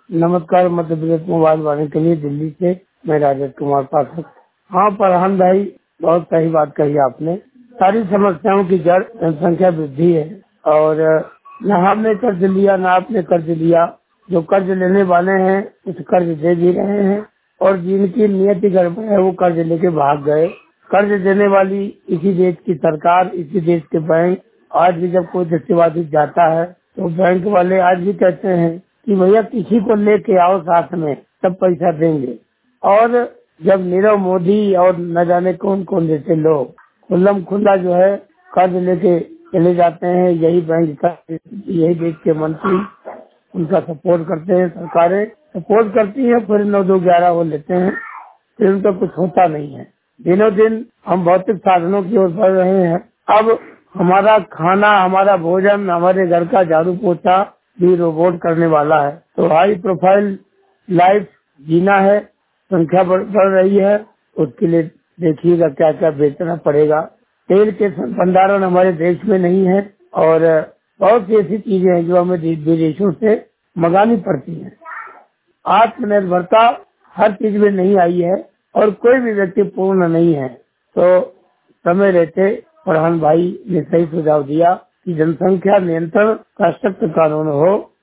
नमस्कार, मध्य प्रदेश मोबाइल वाले के लिए दिल्ली से मैं राजेश कुमार पाठक। हाँ फरहान भाई, बहुत सही बात कही आपने। सारी समस्याओं की जड़ जनसंख्या वृद्धि है और न हमने कर्ज लिया न आपने कर्ज लिया। जो कर्ज लेने वाले हैं कुछ कर्ज दे भी रहे हैं और जिनकी नियति गड़बड़ है वो कर्ज लेके भाग गए। कर्ज देने वाली इसी देश की सरकार, इसी देश के बैंक। आज भी जब कोई दस्युवादी जाता है तो बैंक वाले आज भी कहते हैं कि भैया किसी को लेके आओ साथ में, तब पैसा देंगे। और जब नीरव मोदी और न जाने कौन कौन जैसे लोग खुल्लम खुल्ला जो है कर्ज लेके चले जाते हैं, यही बैंक का, यही देश के मंत्री उनका सपोर्ट करते हैं, सरकारें सपोर्ट करती है, फिर 9-2-11 वो लेते हैं, फिर उनका कुछ होता नहीं है। दिनों दिन हम भौतिक साधनों की ओर बढ़ रहे हैं। अब हमारा खाना, हमारा भोजन, हमारे घर का झाड़ू पोछा भी रोबोट करने वाला है। तो हाई प्रोफाइल लाइफ जीना है, संख्या बढ़ रही है, उसके लिए देखिएगा क्या क्या बेचना पड़ेगा। तेल के भंडारण हमारे देश में नहीं है और बहुत सी ऐसी चीजें हैं जो हमें विदेशों से मंगानी पड़ती हैं। आत्मनिर्भरता हर चीज में नहीं आई है और कोई भी व्यक्ति पूर्ण नहीं है। तो समय रहते फरहान भाई ने सही सुझाव दिया कि जनसंख्या नियंत्रण का सख्त कानून हो